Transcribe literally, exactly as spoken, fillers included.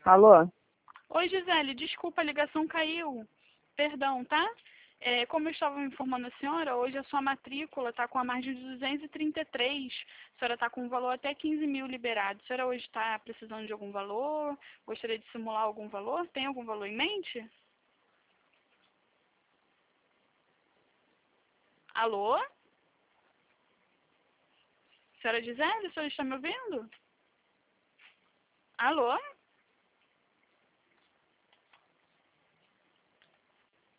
Alô? Oi, Gisele, desculpa, a ligação caiu. Perdão, tá? É, como eu estava informando a senhora, hoje a sua matrícula está com a margem de duzentos e trinta e três. A senhora está com um valor até quinze mil liberado. A senhora hoje está precisando de algum valor? Gostaria de simular algum valor? Tem algum valor em mente? Alô? Senhora Gisele, a senhora está me ouvindo? Alô?